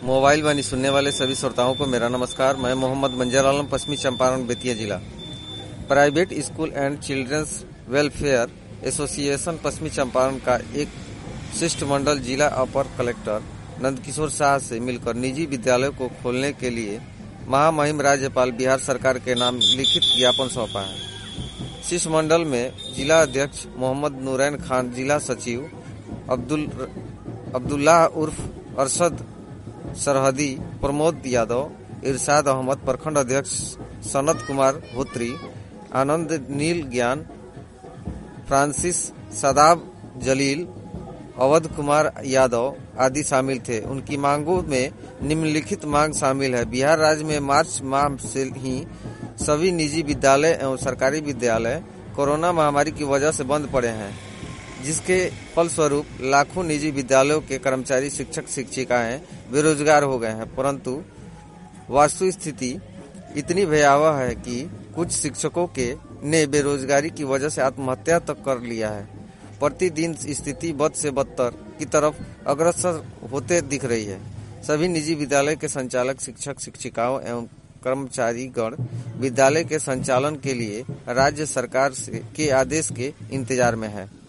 Mobile वाणी सुनने वाले सभी श्रोताओं को मेरा नमस्कार। मैं मोहम्मद मंजर आलम, पश्चिमी चंपारण बेतिया जिला। Private school and children's welfare association पश्चिमी चंपारण का एक शिष्टमंडल जिला अपर कलेक्टर नंदकिशोर शाह से मिलकर निजी विद्यालयों को खोलने के लिए महामहिम राज्यपाल बिहार सरकार के नाम लिखित ज्ञापन सौंपा है। शिष्टमंडल में जिला अध्यक्ष मोहम्मद नूरैन खान, जिला सचिव अब्दुल्लाह उर्फ अरशद सरहदी, प्रमोद यादव, इरशाद अहमद, प्रखंड अध्यक्ष सनत कुमार भूत्री, आनंद नील ज्ञान, फ्रांसिस सदाब जलील, अवध कुमार यादव आदि शामिल थे। उनकी मांगों में निम्नलिखित मांग शामिल है। बिहार राज्य में मार्च माह से ही सभी निजी विद्यालय एवं सरकारी विद्यालय कोरोना महामारी की वजह से बंद पड़े हैं, जिसके फलस्वरूप लाखों निजी विद्यालयों के कर्मचारी, शिक्षक शिक्षिकाएं बेरोजगार हो गए हैं। परंतु वास्तु स्थिति इतनी भयावह है कि कुछ शिक्षकों ने बेरोजगारी की वजह से आत्महत्या तक कर लिया है। प्रतिदिन स्थिति बद से बदतर की तरफ अग्रसर होते दिख रही है। सभी निजी विद्यालय के संचालक, शिक्षक शिक्षिकाओं एवं कर्मचारीगण विद्यालय के संचालन के लिए राज्य सरकार के आदेश के इंतजार में है।